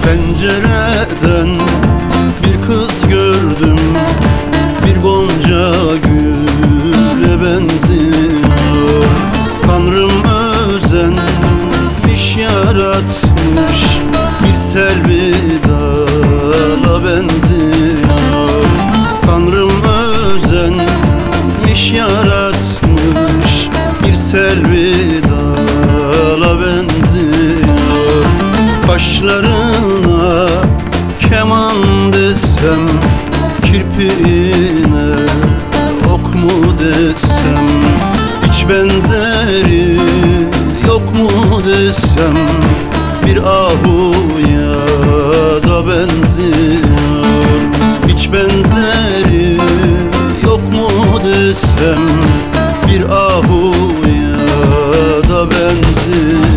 Pencereden bir kız gördüm, bir gonca güle benziyor. Tanrım özenmiş, yaratmış, bir selvi dala benziyor. Tanrım özenmiş, yaratmış, bir selvi dala benziyor. Kaşlarına keman desem, kirpiğine ok mu desem, hiç benzeri yok mu desem, bir ahuya da benziyor. Hiç benzeri yok mu desem, bir ahuya da benziyor.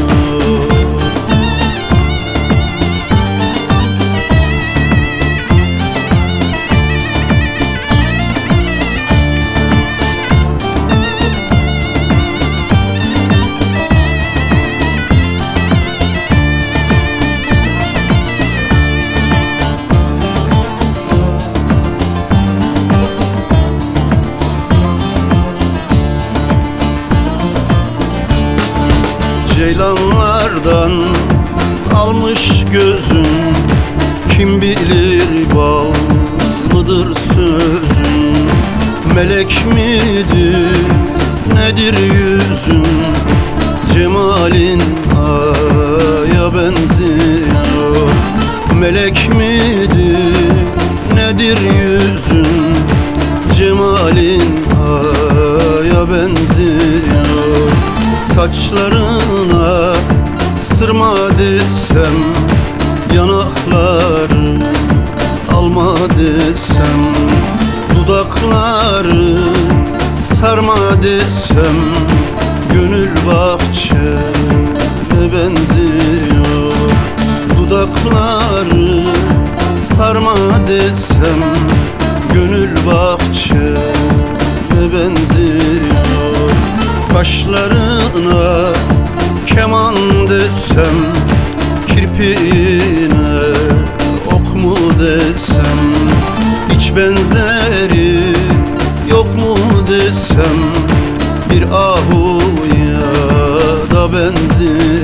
Ceylanlardan almış gözün, kim bilir bal mıdır sözün. Melek midir nedir yüzün, cemalin aya benziyor. Melek midir nedir yüzün, cemalin aya benziyor. Saçlarına sırma desem, yanakları alma desem, dudakları sarma desem, gönül bahçene benziyor. Dudakları sarma desem, gönül bahçene benziyor. Kaşlarına keman desem, kirpiğine ok mu desem, hiç benzeri yok mu desem, bir ahuya da benziyor.